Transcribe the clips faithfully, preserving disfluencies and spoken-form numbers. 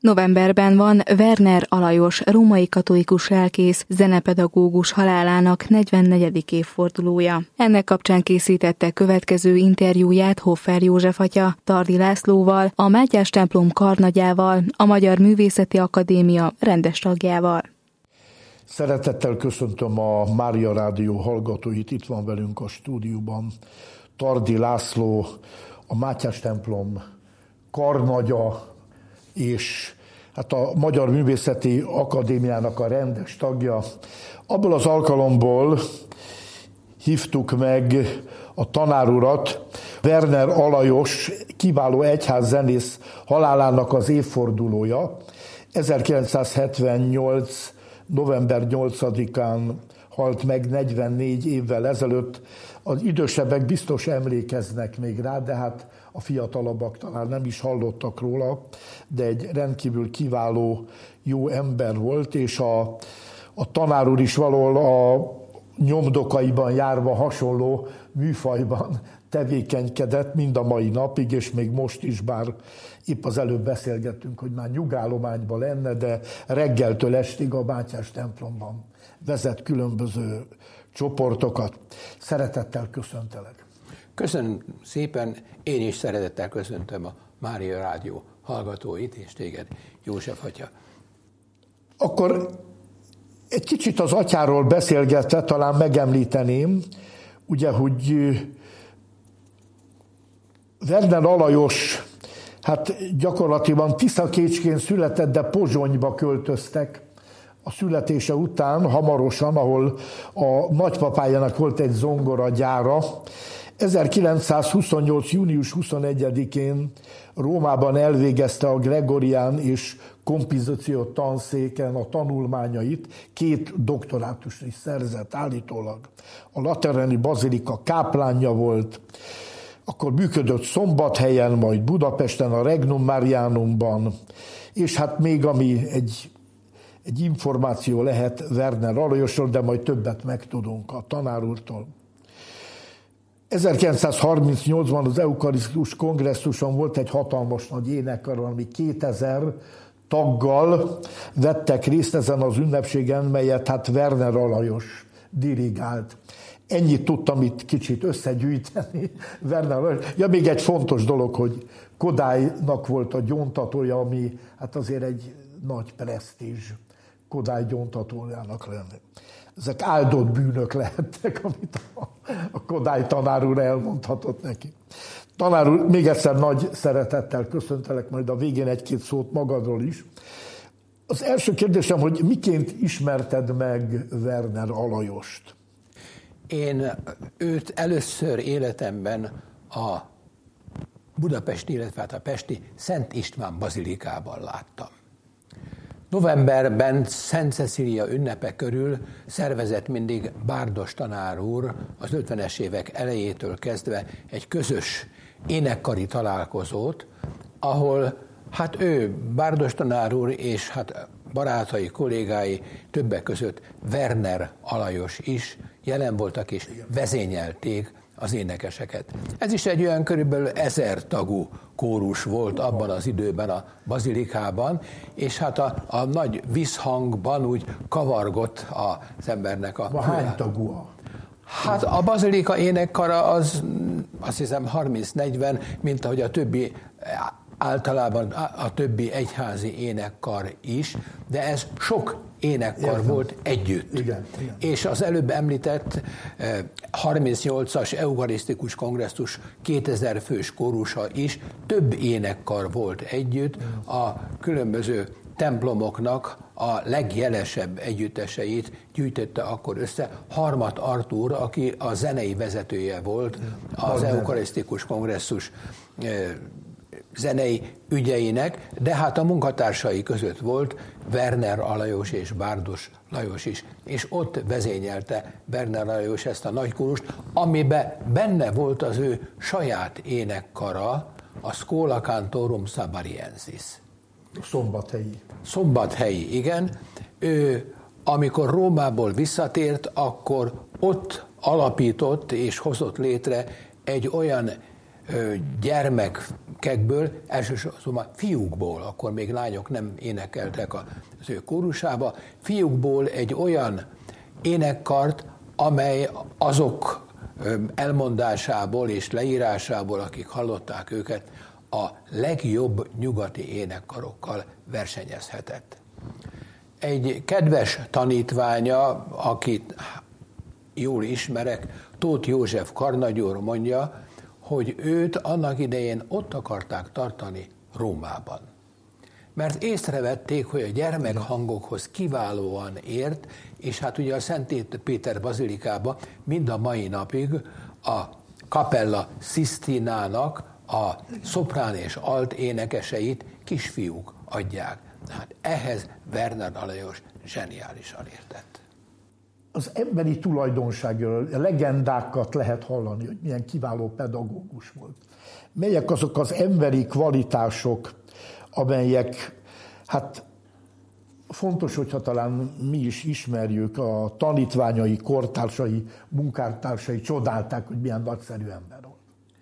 Novemberben van Werner Alajos, római katolikus lelkész, zenepedagógus halálának negyvennegyedik évfordulója. Ennek kapcsán készítette következő interjúját Hoffer József atya, Tardi Lászlóval, a Mátyás templom karnagyával, a Magyar Művészeti Akadémia rendes tagjával. Szeretettel köszöntöm a Mária Rádió hallgatóit, itt van velünk a stúdióban Tardi László, a Mátyás templom karnagya, és hát a Magyar Művészeti Akadémiának a rendes tagja. Abból az alkalomból hívtuk meg a tanárurat, Werner Alajos, kiváló egyházzenész halálának az évfordulója. ezerkilencszázhetvennyolc. november nyolcadikán halt meg, negyvennégy évvel ezelőtt. Az idősebbek biztos emlékeznek még rá, de hát a fiatalabbak talán nem is hallottak róla, de egy rendkívül kiváló, jó ember volt, és a, a tanár úr is valahol a nyomdokaiban járva hasonló műfajban tevékenykedett mind a mai napig, és még most is, bár épp az előbb beszélgettünk, hogy már nyugállományban lenne, de reggeltől estig a Mátyás templomban vezet különböző csoportokat. Szeretettel köszöntelek. Köszönöm szépen, én is szeretettel köszöntöm a Mária Rádió hallgatóit, és téged, József atya. Akkor egy kicsit az atyáról beszélgetve, talán megemlíteném, ugye, hogy Werner Alajos, hát gyakorlatilag Tiszakécskén született, de Pozsonyba költöztek a születése után, hamarosan, ahol a nagypapájának volt egy zongoragyára. ezerkilencszázhuszonnyolc. június huszonegyedikén Rómában elvégezte a Gregorián és kompozíció tanszéken a tanulmányait, két doktorátust is szerzett állítólag. A Laterani Bazilika káplánja volt, akkor működött Szombathelyen, majd Budapesten, a Regnum Marianumban, és hát még ami egy, egy információ lehet Werner Alajosról, de majd többet megtudunk a tanár úrtól. ezerkilencszázharmincnyolcban az Eukarisztikus kongresszuson volt egy hatalmas nagy énekkar, ami kétezer taggal vettek részt ezen az ünnepségen, melyet hát Werner Alajos dirigált. Ennyit tudtam itt kicsit összegyűjteni. Werner Alajos. Ja, még egy fontos dolog, hogy Kodálynak volt a gyóntatója, ami hát azért egy nagy presztízs Kodály gyóntatójának lenni. Ezek áldott bűnök lehettek, amit a, a Kodály tanár úr elmondhatott neki. Tanár úr, még egyszer nagy szeretettel köszöntelek, majd a végén egy-két szót magadról is. Az első kérdésem, hogy miként ismerted meg Werner Alajost? Én őt először életemben a budapesti, illetve hát a pesti Szent István bazilikában láttam. Novemberben Szent Cecília ünnepe körül szervezett mindig Bárdos tanár úr az ötvenes évek elejétől kezdve egy közös énekkari találkozót, ahol hát ő, Bárdos tanár úr és hát barátai, kollégái, többek között Werner Alajos is jelen voltak és vezényelték az énekeseket. Ez is egy olyan körülbelül ezer tagú kórus volt abban az időben a bazilikában, és hát a, a nagy visszhangban úgy kavargott az embernek a... Hány tagú? Hát a bazilika énekkara az azt hiszem harminc-negyven, mint ahogy a többi általában a többi egyházi énekkar is, de ez sok énekkar Értem. volt együtt. Igen, igen. És az előbb említett harmincnyolcas eukarisztikus kongresszus kétezer fős kórusa is több énekkar volt együtt, a különböző templomoknak a legjelesebb együtteseit gyűjtötte akkor össze Harmat Artúr, aki a zenei vezetője volt az eukarisztikus kongresszus zenei ügyeinek, de hát a munkatársai között volt Werner Alajos és Bárdos Lajos is, és ott vezényelte Werner Alajos ezt a nagykórust, amiben benne volt az ő saját énekkara, a Schola Cantorum Sabariensis. Szombathelyi. Szombathelyi, igen. Ő, amikor Rómából visszatért, akkor ott alapított és hozott létre egy olyan gyermekekből, elsősorban fiúkból, akkor még lányok nem énekeltek az ő kórusába, fiúkból egy olyan énekkart, amely azok elmondásából és leírásából, akik hallották őket, a legjobb nyugati énekkarokkal versenyezhetett. Egy kedves tanítványa, akit jól ismerek, Tóth József karnagyúr mondja, hogy őt annak idején ott akarták tartani Rómában. Mert észrevették, hogy a gyermekhangokhoz kiválóan ért, és hát ugye a Szent Péter bazilikába mind a mai napig a Capella Sistinanak a szoprán és alt énekeseit kisfiúk adják. Hát ehhez Werner Alajos zseniálisan értett. Az emberi tulajdonságról legendákat lehet hallani, hogy milyen kiváló pedagógus volt. Melyek azok az emberi kvalitások, amelyek, hát fontos, hogyha talán mi is ismerjük, a tanítványai, kortársai, munkártársai csodálták, hogy milyen nagyszerű ember volt.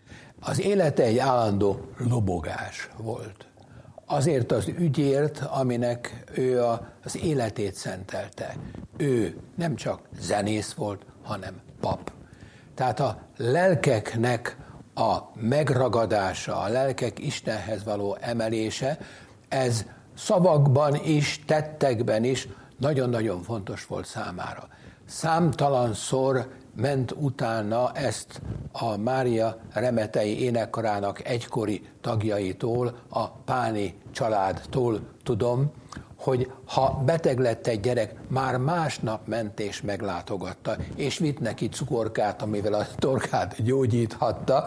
Az élete egy állandó lobogás volt. Azért az ügyért, aminek ő az életét szentelte. Ő nem csak zenész volt, hanem pap. Tehát a lelkeknek a megragadása, a lelkek Istenhez való emelése, ez szavakban is, tettekben is nagyon-nagyon fontos volt számára. Számtalanszor ment utána ezt a Mária Remetei énekkarának egykori tagjaitól, a Páni családtól tudom, hogy ha beteg lett egy gyerek, már másnap ment és meglátogatta, és vitt neki cukorkát, amivel a torkát gyógyíthatta.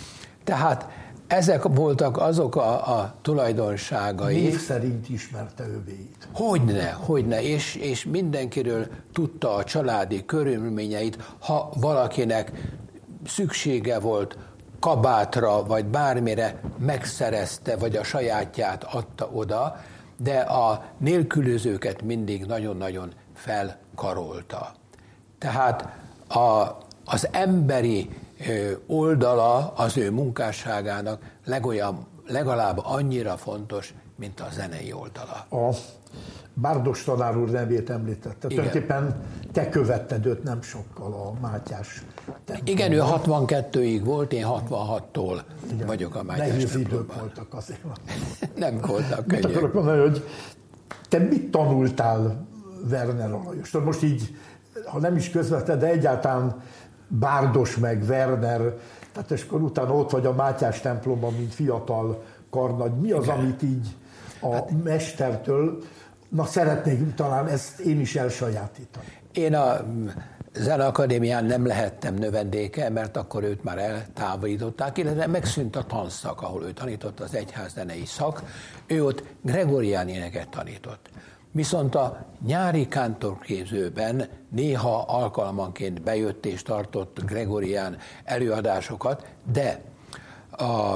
Tehát ezek voltak azok a, a tulajdonságai. Név szerint ismerte övéit. Hogyne, hogyne, és, és mindenkiről tudta a családi körülményeit, ha valakinek szüksége volt kabátra, vagy bármire, megszerezte, vagy a sajátját adta oda, de a nélkülözőket mindig nagyon-nagyon felkarolta. Tehát a, az emberi oldala az ő munkásságának legolyan, legalább annyira fontos, mint a zenei oldala. A Bárdos tanár úr nevét említette. Tulajdonképpen te követted őt nem sokkal a Mátyás templomban. Igen, ő hatvankettőig volt, én hatvanhattól igen, vagyok a Mátyás nehéz templomban. idők voltak azért. Nem voltak könnyek. Mit akarok mondani, hogy te mit tanultál Werner Alajostól? Most így, ha nem is közvetlen, de egyáltalán Bárdos meg Werner, tehát és akkor utána ott vagy a Mátyás templomban, mint fiatal karnagy. Mi az, igen, amit így a hát, mestertől, na szeretnék talán ezt én is elsajátítani. Én a Zeneakadémián nem lehettem növendéke, mert akkor őt már eltávolították, illetve megszűnt a tanszak, ahol ő tanított, az egyházzenei szak. Ő ott gregorián éneket tanított. Viszont a nyári kántorképzőben néha alkalmanként bejött és tartott gregorián előadásokat, de a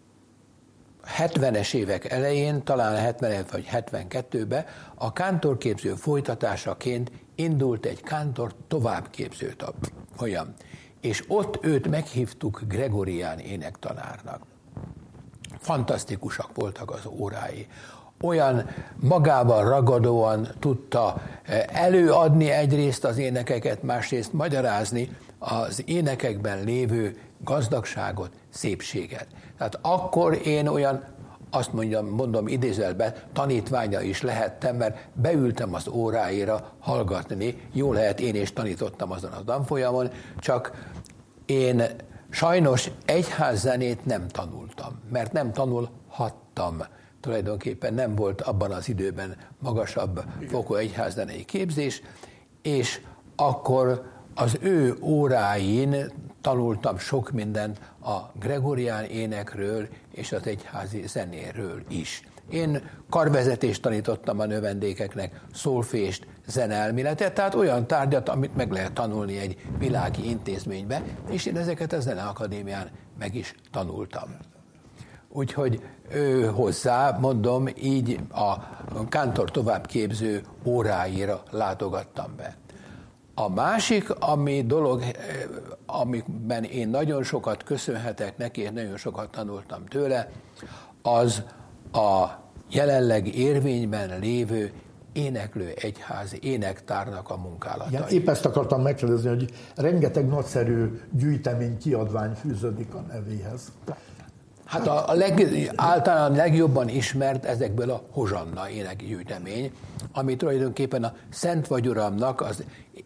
hetvenes évek elején, talán hetvenegy vagy hetvenkettőben a kántorképző folytatásaként indult egy kántor továbbképző folyam. És ott őt meghívtuk gregorián énektanárnak. Fantasztikusak voltak az órái. Olyan magával ragadóan tudta előadni egyrészt az énekeket, másrészt magyarázni az énekekben lévő gazdagságot, szépséget. Tehát akkor én olyan, azt mondjam, mondom idézelben, tanítványa is lehettem, mert beültem az óráira hallgatni. Jó lehet, én is tanítottam azon a tanfolyamon, csak én sajnos egyházzenét nem tanultam, mert nem tanulhattam. Tulajdonképpen nem volt abban az időben magasabb fokú egyházzenei képzés, és akkor az ő óráin tanultam sok mindent a gregorián énekről és az egyházi zenéről is. Én karvezetést tanítottam a növendékeknek, szólfést, zeneelméletet, tehát olyan tárgyat, amit meg lehet tanulni egy világi intézménybe, és én ezeket a Zeneakadémián meg is tanultam. Úgyhogy ő hozzá, mondom, így a kántor továbbképző óráira látogattam be. A másik, ami dolog, amiben én nagyon sokat köszönhetek neki, és nagyon sokat tanultam tőle, az a jelenleg érvényben lévő éneklő egyházi énektárnak a munkálata. Igen, épp ezt akartam megkérdezni, hogy rengeteg nagyszerű gyűjtemény, kiadvány fűződik a nevéhez. Hát a, a leg, általán legjobban ismert ezekből a Hozsanna énekgyűjtemény, ami tulajdonképpen a Szent vagy Uramnak az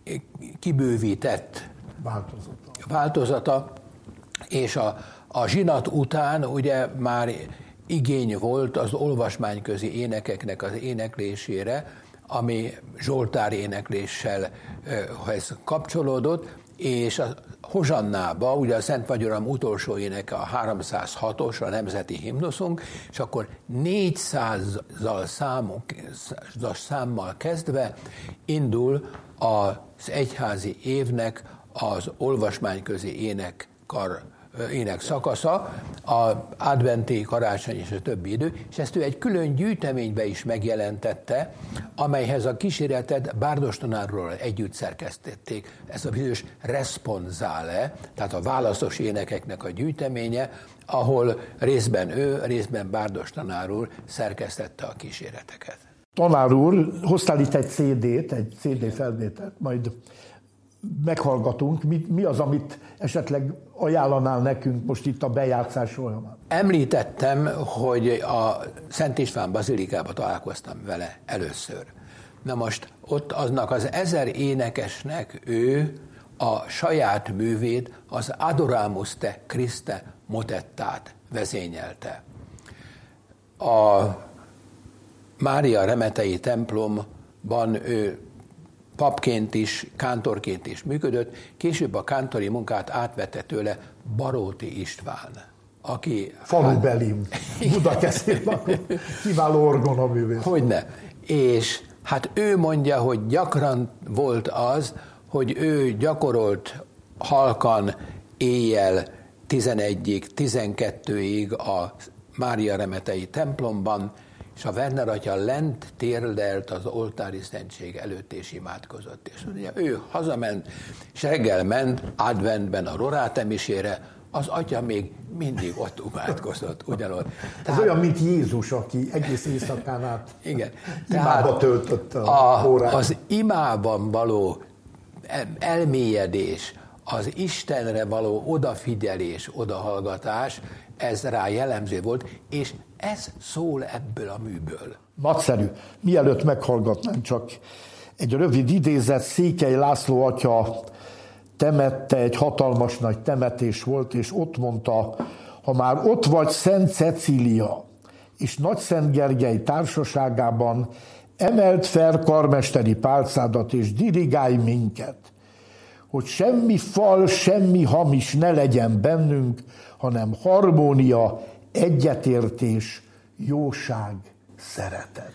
kibővített változata, változata és a, a zsinat után ugye már igény volt az olvasmányközi énekeknek az éneklésére, ami zsoltár énekléssel ez kapcsolódott, és a Hozsannába, ugye a Szent vagy Uram utolsó éneke a háromszázhatos, a nemzeti himnuszunk, és akkor négyszázzal számok, számmal kezdve indul az egyházi évnek az olvasmányközi énekkar ének szakasza, az adventi, karácsony és a többi idő, és ezt ő egy külön gyűjteménybe is megjelentette, amelyhez a kíséretet Bárdos tanárról együtt szerkesztették. Ez a bizonyos responsále, tehát a válaszos énekeknek a gyűjteménye, ahol részben ő, részben Bárdos tanár úr szerkesztette a kíséreteket. Tanár úr, hoztál itt egy cé dét, egy cé dé felvételt, majd meghallgatunk. Mi, mi az, amit esetleg ajánlanál nekünk most itt a bejátszás folyamán? Említettem, hogy a Szent István bazilikába találkoztam vele először. Na most ott aznak az ezer énekesnek ő a saját művét, az Adoramus te Christe motettát vezényelte. A Mária Remetei templomban ő papként is, kántorként is működött, később a kántori munkát átvette tőle Baróti István, aki... Falubelim, Budakeszin lakott, kiváló orgonaművész. Hogyne. És hát ő mondja, hogy gyakran volt az, hogy ő gyakorolt halkan éjjel tizenegyig, tizenkettőig a Mária Remetei templomban, és a Werner atya lent térdelt az oltári szentség előtt és imádkozott. És ugye ő hazament, és reggel ment adventben a Rorate misére, az atya még mindig ott imádkozott, ugyanott. Ez olyan, mint Jézus, aki egész éjszakán át igen. imába töltötte a órát. Az imában való elmélyedés, az Istenre való odafigyelés, odahallgatás, ez rá jellemző volt, és ez szól ebből a műből. Nagyszerű. Mielőtt meghallgatnám, csak egy rövid idézet. Székely László atya temette, egy hatalmas nagy temetés volt, és ott mondta, ha már ott vagy Szent Cecília és Nagy Szent Gergely társaságában, emeld fel karmesteri pálcádat, és dirigálj minket, hogy semmi fal, semmi hamis ne legyen bennünk, hanem harmónia, egyetértés, jóság, szeretet.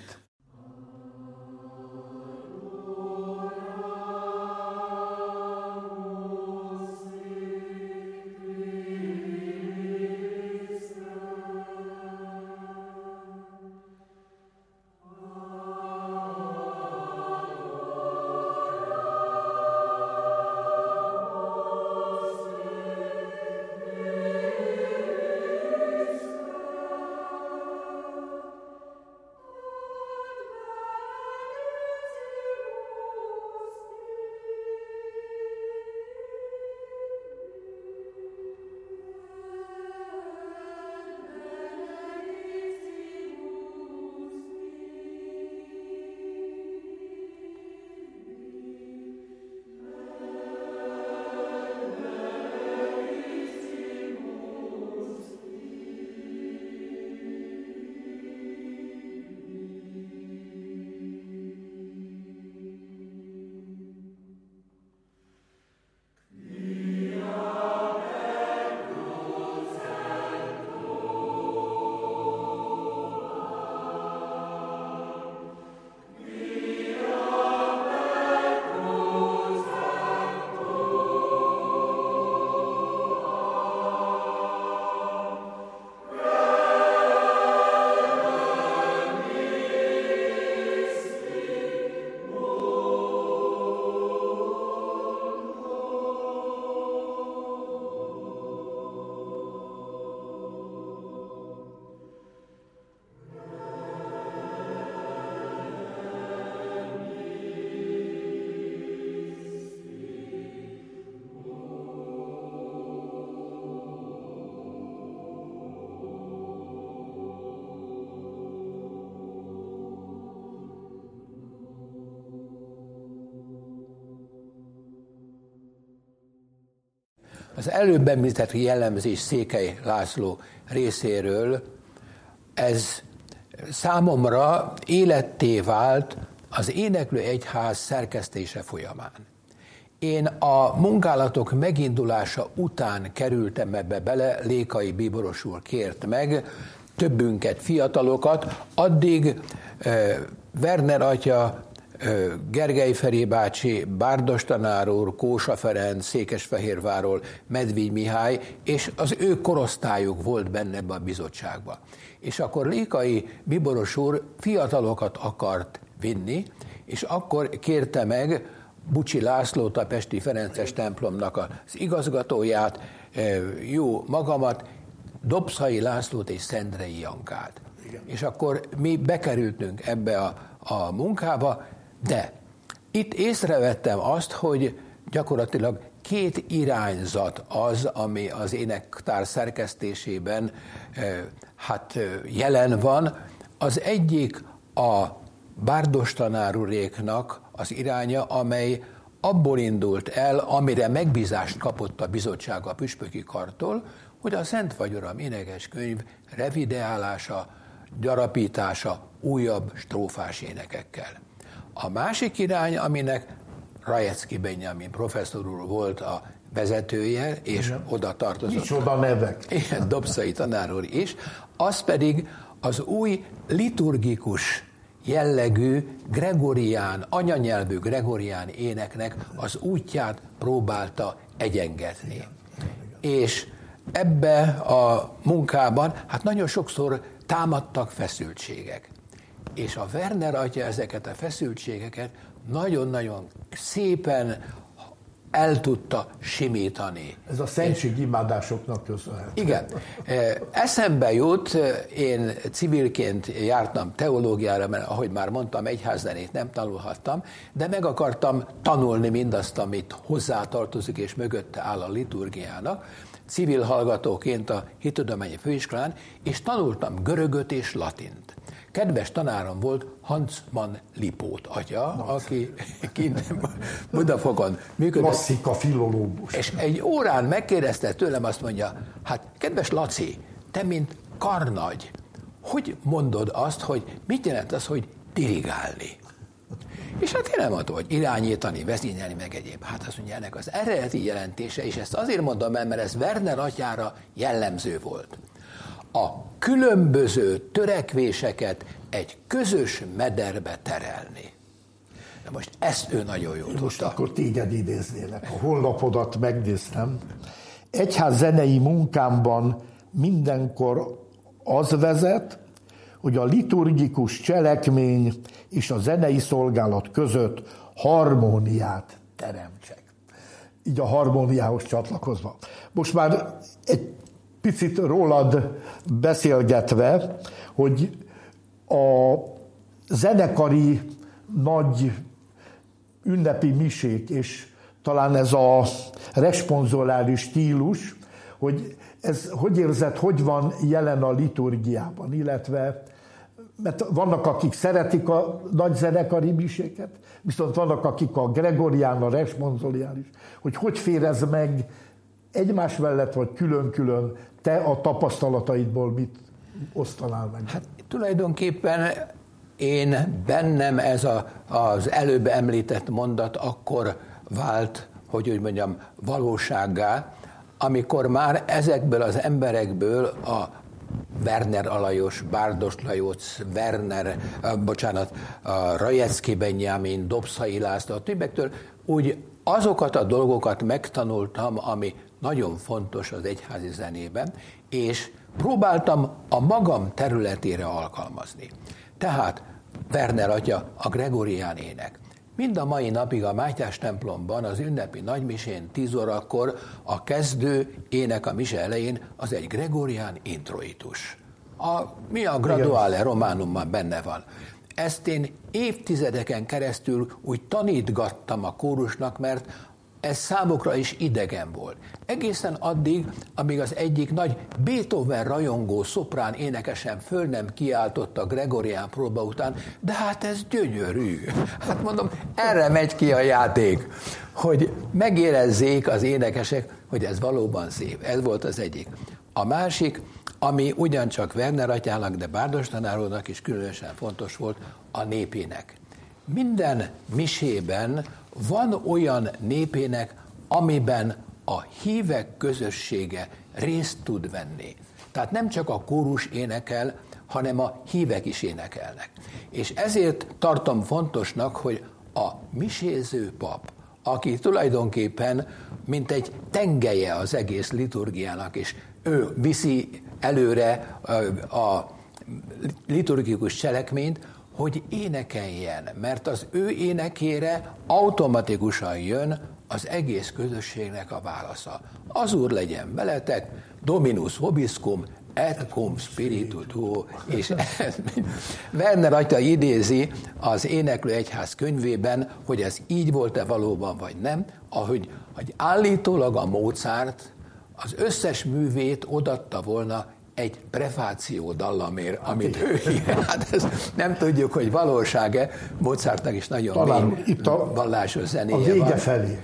Az előbb említett jellemzés Székely László részéről, ez számomra életté vált az Éneklő Egyház szerkesztése folyamán. Én a munkálatok megindulása után kerültem ebbe bele, Lékai Bíboros úr kért meg többünket, fiatalokat, addig uh, Werner atya, uh, Gergely Feri bácsi, Bárdos tanár úr, Kósa Ferenc, Székesfehérvárról, Medvény Mihály, és az ő korosztályuk volt benne ebbe a bizottságba. És akkor Lékai Bíboros úr fiatalokat akart vinni, és akkor kérte meg Bucsi Lászlót, a pesti ferences templomnak az igazgatóját, jó magamat, Dobszai Lászlót és Szendrei Jankát. Igen. És akkor mi bekerültünk ebbe a, a munkába, de itt észrevettem azt, hogy gyakorlatilag két irányzat az, ami az énektár szerkesztésében hát jelen van. Az egyik a Bárdos tanár uréknak az iránya, amely abból indult el, amire megbízást kapott a bizottság a püspöki kartól, hogy a Szent Vagyoram énekeskönyv revideálása, gyarapítása újabb strófás énekekkel. A másik irány, aminek Rajecki Benjamin professzor úr volt a vezetője, és igen, oda tartozott. Nincs oda nevek. Igen, Dobszai tanár úr is, az pedig az új liturgikus jellegű gregorián, anyanyelvű gregorián éneknek az útját próbálta egyengetni. És ebbe a munkában hát nagyon sokszor támadtak feszültségek. És a Werner atya ezeket a feszültségeket nagyon-nagyon szépen el tudta simítani. Ez a szentségimádásoknak köszönhető. Igen. Eszembe jut, én civilként jártam teológiára, mert ahogy már mondtam, egyházzenét nem tanulhattam, de meg akartam tanulni mindazt, amit hozzátartozik és mögötte áll a liturgiának, civil hallgatóként a Hittudományi Főiskolán, és tanultam görögöt és latint. Kedves tanárom volt Hansmann Lipót atya, na, aki kint Budafokon működött. Klasszika filológus. És egy órán megkérdezte tőlem, azt mondja, hát kedves Laci, te mint karnagy, hogy mondod azt, hogy mit jelent az, hogy dirigálni? És hát én nem mondtam, hogy irányítani, vezényelni, meg egyéb. Hát azt mondja, ennek az eredeti jelentése, és ezt azért mondom el, mert ez Werner atyára jellemző volt. A különböző törekvéseket egy közös mederbe terelni. De most ezt ő nagyon jól tudta. Most akkor téged idéznélek. A honlapodat megnéztem. Egyház zenei munkámban mindenkor az vezet, hogy a liturgikus cselekmény és a zenei szolgálat között harmóniát teremtsek. Így a harmóniához csatlakozva. Most már egy picit rólad beszélgetve, hogy a zenekari nagy ünnepi misék, és talán ez a responsorális stílus, hogy ez hogy érzed, hogy van jelen a liturgiában, illetve mert vannak, akik szeretik a nagy zenekari miséket, viszont vannak, akik a gregorián, a responsoriális, hogy hogy fér ez meg egymás mellett, vagy külön-külön, te a tapasztalataidból mit osztanál meg? Hát tulajdonképpen én bennem ez a, az előbb említett mondat akkor vált, hogy úgy mondjam, valósággá, amikor már ezekből az emberekből a Werner Alajos, Bárdos Lajos, Werner, uh, bocsánat, uh, Rajecki Benjamin, Dobszai László, a többektől úgy azokat a dolgokat megtanultam, ami nagyon fontos az egyházi zenében, és próbáltam a magam területére alkalmazni. Tehát Werner atya, a gregorián ének. Mind a mai napig a Mátyás templomban az ünnepi nagymisén tíz órakor a kezdő ének a mise elején az egy gregorián introitus. A, mi a Graduale Romanumban benne van. Ezt én évtizedeken keresztül úgy tanítgattam a kórusnak, mert ez számukra is idegen volt. Egészen addig, amíg az egyik nagy Beethoven rajongó szoprán énekesen föl nem kiáltott a gregorián próba után, de hát ez gyönyörű. Hát mondom, erre megy ki a játék, hogy megérezzék az énekesek, hogy ez valóban szép. Ez volt az egyik. A másik, ami ugyancsak Werner atyának, de Bárdos tanár úrnak is különösen fontos volt, a népének. Minden misében van olyan népének, amiben a hívek közössége részt tud venni. Tehát nem csak a kórus énekel, hanem a hívek is énekelnek. És ezért tartom fontosnak, hogy a miséző pap, aki tulajdonképpen mint egy tengelye az egész liturgiának, és ő viszi előre a liturgikus cselekményt, hogy énekeljen, mert az ő énekére automatikusan jön az egész közösségnek a válasza. Az Úr legyen veletek, Dominus vobiscum, et cum spiritu tuo, és Werner atya idézi az Éneklő Egyház könyvében, hogy ez így volt-e valóban, vagy nem, ahogy hogy állítólag a Mozart az összes művét odatta volna egy prefáció dallamért, amit ő ír. Hát ezt nem tudjuk, hogy valóság-e. Mozartnak is nagyon talán mély itt a, vallásos zenéje a vége van. felé.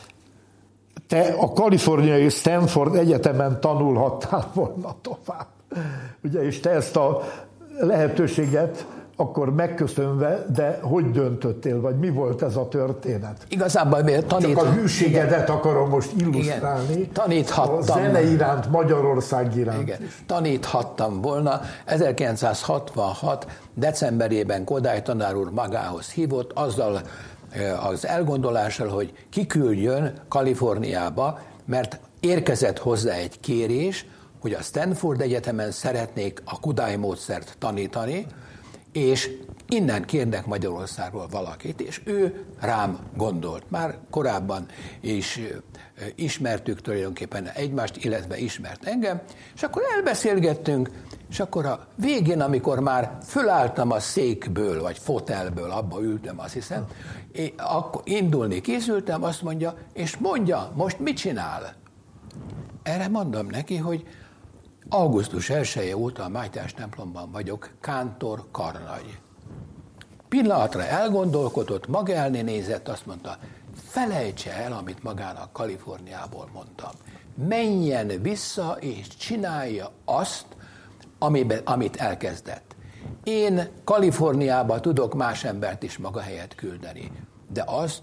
Te a kaliforniai Stanford Egyetemen tanulhattál volna tovább. Ugye, és te ezt a lehetőséget akkor megköszönve, de hogy döntöttél, vagy mi volt ez a történet? Igazából tanít... Csak a hűségedet igen. akarom most illusztrálni. Igen. Taníthattam. A zene iránt, Magyarország iránt. Igen. Taníthattam volna. ezerkilencszázhatvanhat. decemberében Kodály tanár úr magához hívott, azzal az elgondolással, hogy kiküldjön Kaliforniába, mert érkezett hozzá egy kérés, hogy a Stanford Egyetemen szeretnék a Kodály módszert tanítani, és innen kérnek Magyarországról valakit, és ő rám gondolt. Már korábban is ismertük tulajdonképpen egymást, illetve ismert engem, és akkor elbeszélgettünk, és akkor a végén, amikor már fölálltam a székből, vagy fotelből, abba ültem, azt hiszem, én akkor indulni készültem, azt mondja, és mondja, most mit csinál? Erre mondom neki, hogy augusztus elseje óta a Mátyás templomban vagyok, kántor karnagy. Pillanatra elgondolkodott, maga elné nézett, azt mondta, felejtse el, amit magának Kaliforniából mondtam. Menjen vissza és csinálja azt, amiben, amit elkezdett. Én Kaliforniába tudok más embert is maga helyett küldeni, de azt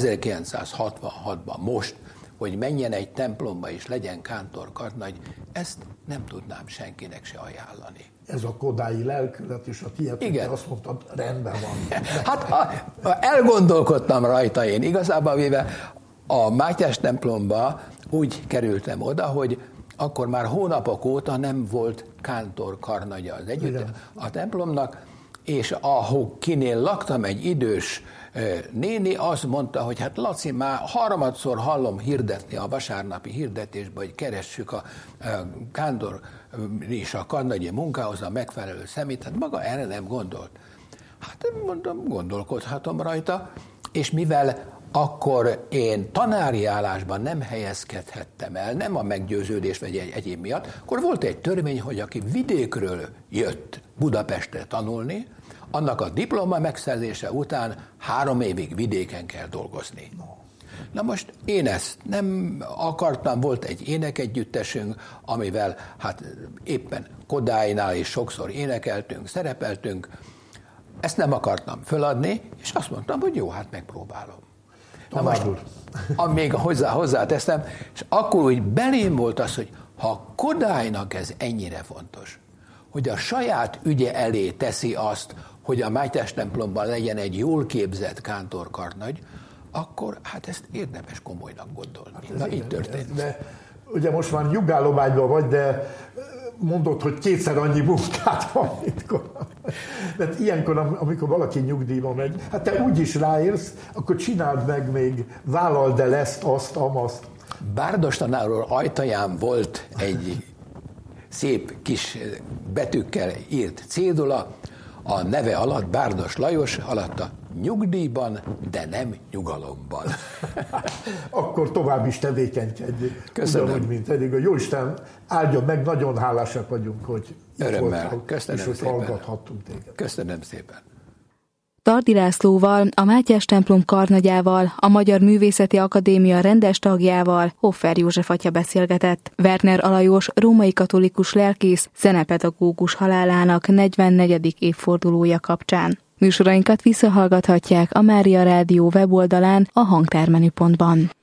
ezerkilencszázhatvanhatban most, hogy menjen egy templomba és legyen kántor karnagy, ezt nem tudnám senkinek se ajánlani. Ez a kodályi lelkület, és a tiéd, igen. Azt mondtad, rendben van. Hát a, a, elgondolkodtam rajta én. Igazából véve a Mátyás templomba úgy kerültem oda, hogy akkor már hónapok óta nem volt kántor karnagya az együtt a templomnak, és ahol kinél laktam, egy idős néni azt mondta, hogy hát Laci, már harmadszor hallom hirdetni a vasárnapi hirdetésben, hogy keressük a kántor és a karnagyi munkához a megfelelő szemét, hát maga erre nem gondolt. Hát mondom, gondolkodhatom rajta, és mivel akkor én tanári állásban nem helyezkedhettem el, nem a meggyőződés vagy egy egyéb miatt, akkor volt egy törvény, hogy aki vidékről jött Budapestre tanulni, annak a diploma megszerzése után három évig vidéken kell dolgozni. Na most én ezt nem akartam, volt egy énekegyüttesünk, amivel hát éppen Kodálynál is sokszor énekeltünk, szerepeltünk, ezt nem akartam föladni, és azt mondtam, hogy jó, hát megpróbálom. Na most, még hozzá, hozzáteszem, és akkor úgy belém volt az, hogy ha Kodálynak ez ennyire fontos, hogy a saját ügye elé teszi azt, hogy a Mátyás templomban legyen egy jól képzett kántorkarnagy, akkor hát ezt érdemes komolynak gondolni. Hát na, így történt. De, ugye most már nyugállományban vagy, de mondod, hogy kétszer annyi munkát van itt korábban. De ilyenkor, amikor valaki nyugdíjba megy, hát te úgy is ráérsz, akkor csináld meg még, vállald el ezt, azt, amazt. Bárdos tanár úr ajtaján volt egy szép kis betűkkel írt cédula, a neve alatt Bárdos Lajos, alatta nyugdíjban, de nem nyugalomban. Akkor tovább is tevékenykedj. Köszönöm. Ugyanúgy, mint eddig. A Jóisten áldja meg, nagyon hálásak vagyunk, hogy itt örömmel. voltál, Köszönöm és hogy szépen. hallgathattunk téged. Köszönöm szépen. Stardi Lászlóval, a Mátyás templom karnagyával, a Magyar Művészeti Akadémia rendes tagjával Hoffer József atya beszélgetett. Werner Alajos római katolikus lelkész, zenepedagógus halálának negyvennegyedik évfordulója kapcsán. Műsorainkat visszahallgathatják a Mária Rádió weboldalán, a hangtármenüpontban.